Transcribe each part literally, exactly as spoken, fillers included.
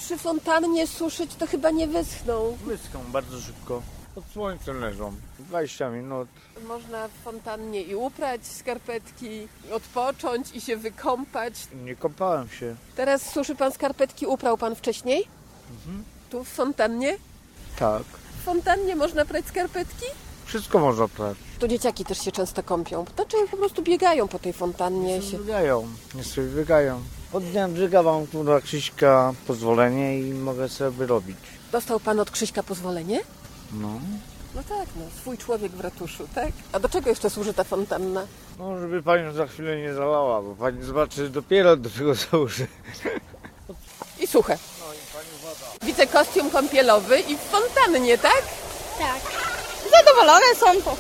przy fontannie suszyć, to chyba nie wyschną. Wyschną bardzo szybko. Pod słońcem leżą. dwadzieścia minut. Można w fontannie i uprać skarpetki, i odpocząć i się wykąpać. Nie kąpałem się. Teraz suszy pan skarpetki, uprał pan wcześniej? Mhm. Tu w fontannie? Tak. W fontannie można prać skarpetki? Wszystko można prać. Tu dzieciaki też się często kąpią. Znaczy po prostu biegają po tej fontannie. Się... Biegają. Nie sobie biegają. Od dnia Brzyga mam tu dla Krzyśka pozwolenie i mogę sobie robić. Dostał pan od Krzyśka pozwolenie? No. No tak, no, swój człowiek w ratuszu, tak? A do czego jeszcze służy ta fontanna? No, żeby pani za chwilę nie zalała, bo pani zobaczy dopiero do czego służy. I suche. No i pani woda. Widzę kostium kąpielowy i w fontannie, tak? Tak. Zadowolone są to.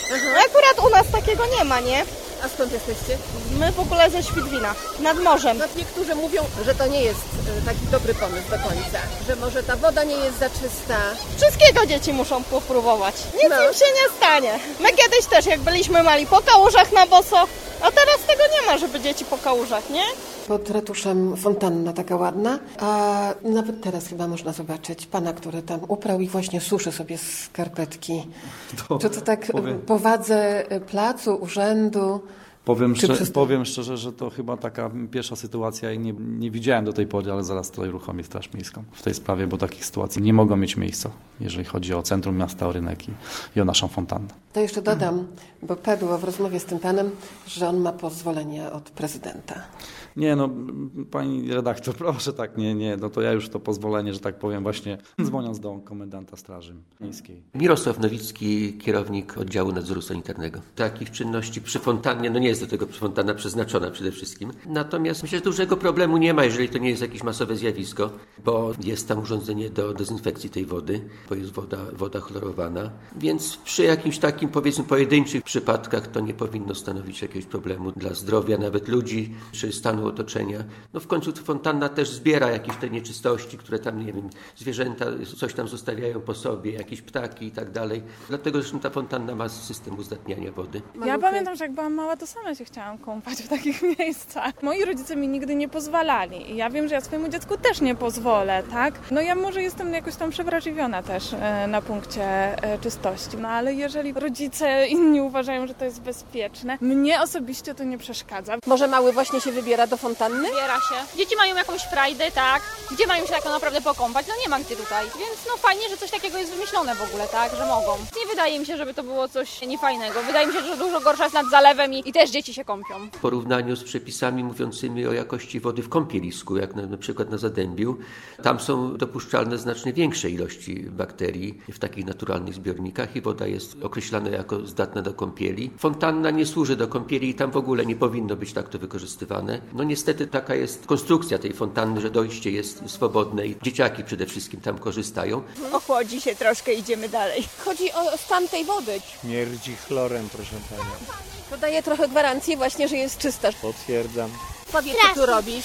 Akurat u nas takiego nie ma, nie? A skąd jesteście? My w ogóle ze Świdwina, nad morzem. No, niektórzy mówią, że to nie jest e, taki dobry pomysł do końca. Że może ta woda nie jest za czysta. Wszystkiego dzieci muszą popróbować. Nic No. im się nie stanie. My kiedyś też, jak byliśmy mali, po kałużach na boso, a teraz tego nie ma, żeby dzieci po kałużach, nie? Pod ratuszem fontanna taka ładna, a nawet teraz chyba można zobaczyć pana, który tam uprał i właśnie suszy sobie skarpetki. To Czy to tak powiem, po wadze placu, urzędu? powiem, czy szczerze, przez- powiem szczerze, że to chyba taka pierwsza sytuacja i nie, nie widziałem do tej pory, ale zaraz tutaj uruchomię Straż Miejską w tej sprawie, bo takich sytuacji nie mogą mieć miejsca, jeżeli chodzi o centrum miasta, o rynek i, i o naszą fontannę. To jeszcze dodam, bo padło w rozmowie z tym panem, że on ma pozwolenie od prezydenta. Nie no, pani redaktor, proszę tak, nie, nie, no to ja już to pozwolenie, że tak powiem, właśnie dzwoniąc do komendanta Straży Miejskiej. Mirosław Nowicki, kierownik oddziału nadzoru sanitarnego. Takich czynności przy fontannie, no nie jest do tego fontanna przeznaczona przede wszystkim. Natomiast myślę, że dużego problemu nie ma, jeżeli to nie jest jakieś masowe zjawisko, bo jest tam urządzenie do dezynfekcji tej wody, bo jest woda, woda chlorowana. Więc przy jakimś takim, powiedzmy, pojedynczych przypadkach to nie powinno stanowić jakiegoś problemu dla zdrowia nawet ludzi, czy stanu otoczenia. No w końcu fontanna też zbiera jakieś te nieczystości, które tam, nie wiem, zwierzęta coś tam zostawiają po sobie, jakieś ptaki i tak dalej. Dlatego zresztą ta fontanna ma system uzdatniania wody. Ja pamiętam, że jak byłam mała, to sama się chciałam kąpać w takich miejscach. Moi rodzice mi nigdy nie pozwalali i ja wiem, że ja swojemu dziecku też nie pozwolę, tak? No ja może jestem jakoś tam przewrażliwiona też e, na punkcie e, czystości, no ale jeżeli rodzice inni uważają, że to jest bezpieczne, mnie osobiście to nie przeszkadza. Może mały właśnie się wybiera do fontanny? Zbiera się. Dzieci mają jakąś frajdę, tak? Gdzie mają się tak naprawdę pokąpać? No nie ma gdzie tutaj. Więc no fajnie, że coś takiego jest wymyślone w ogóle, tak? Że mogą. Nie wydaje mi się, żeby to było coś niefajnego. Wydaje mi się, że dużo gorsza jest nad zalewem i, i też dzieci się kąpią. W porównaniu z przepisami mówiącymi o jakości wody w kąpielisku, jak na, na przykład na Zadębiu, tam są dopuszczalne znacznie większe ilości bakterii w takich naturalnych zbiornikach i woda jest określana jako zdatna do kąpieli. Fontanna nie służy do kąpieli i tam w ogóle nie powinno być tak to wykorzystywane. No niestety taka jest konstrukcja tej fontanny, że dojście jest swobodne i dzieciaki przede wszystkim tam korzystają. Ochłodzi się troszkę, idziemy dalej. Chodzi o stan tej wody. Śmierdzi chlorem, proszę pani. To daje trochę gwarancji właśnie, że jest czysta. Potwierdzam. Powiedz, co tu robisz?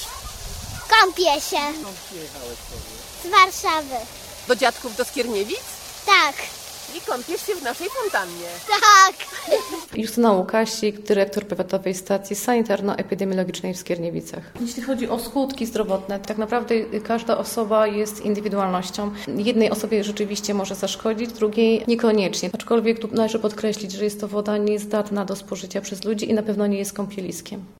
Kąpię się. Z Warszawy. Do dziadków do Skierniewic? Tak, I kąpiesz się w naszej fontannie. tak. Justyna Łukasik, dyrektor powiatowej stacji sanitarno-epidemiologicznej w Skierniewicach. Jeśli chodzi o skutki zdrowotne, tak naprawdę każda osoba jest indywidualnością. Jednej osobie rzeczywiście może zaszkodzić, drugiej niekoniecznie. Aczkolwiek tu należy podkreślić, że jest to woda niezdatna do spożycia przez ludzi i na pewno nie jest kąpieliskiem.